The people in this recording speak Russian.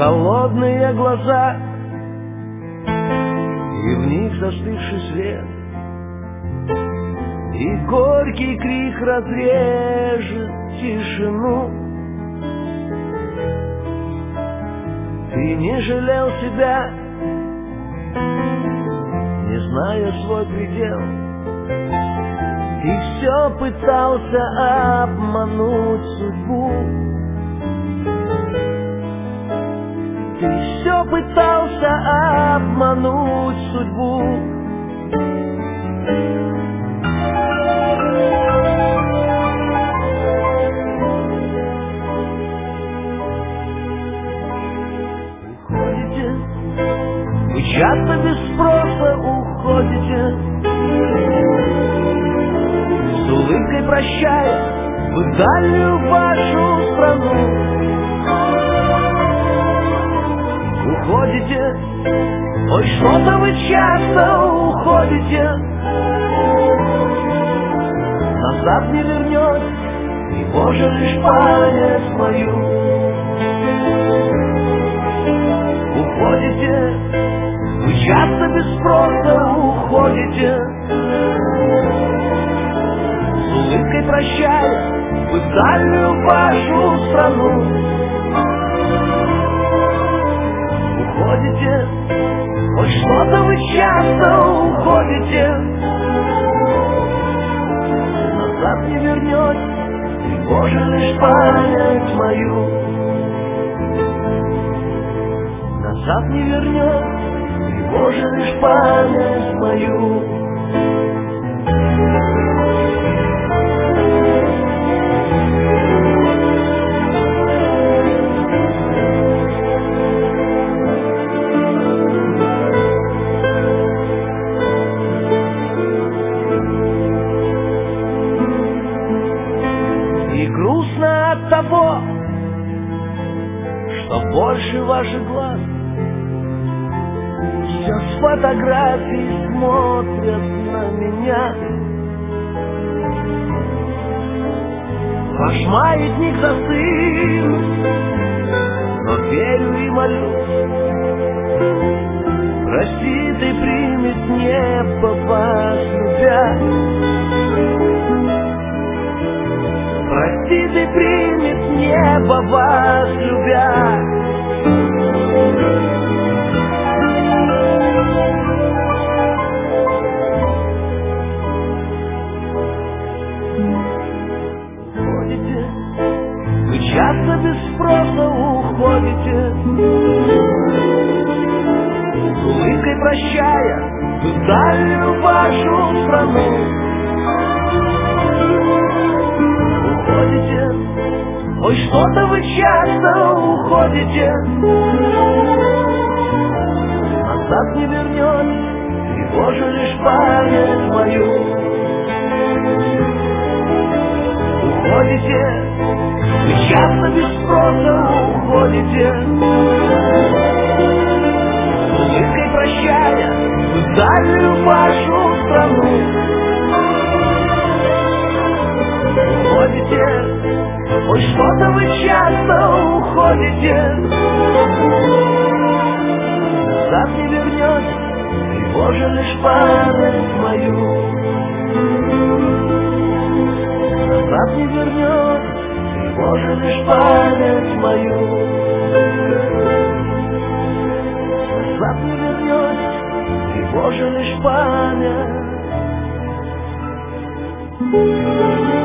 холодные глаза, и в них застывший свет, и горький крик разрежет тишину. Ты не жалел себя, не зная свой предел. Ты все пытался обмануть судьбу. Ты все пытался обмануть судьбу. Уходите, вы часто без спроса уходите, с улыбкой прощая в дальнюю вашу страну. Уходите, ой, что-то вы часто уходите, назад не вернетесь, и Боже лишь память мою. Уходите, вы часто без спроса уходите, с улыбкой прощая в дальнюю вашу страну. Уходите, ой, что-то вы часто уходите, назад не вернетесь, и Боже лишь память мою. Назад не вернетесь, и Боже лишь память мою. И грустно от того, что больше ваших глаз все с фотографий смотрят на меня. Ваш маятник застыл, но верю и молюсь, простит и примет небо вас любя. Простит и примет небо вас любя. Уходите, вы часто без спроса уходите, с улыбкой прощая в дальнюю вашу страну. Уходите, ой, что-то вы часто уходите, назад не вернетесь, и Боже лишь память мою. Уходите, вы часто без спроса уходите, с улыбкой прощая в дальнюю вашу страну. Уходите, ой, что-то вы часто уходите, назад не вернетесь, и Боже лишь память мою. Назад не вернетесь, и Боже лишь память мою. Назад не вернетесь, и Боже лишь память.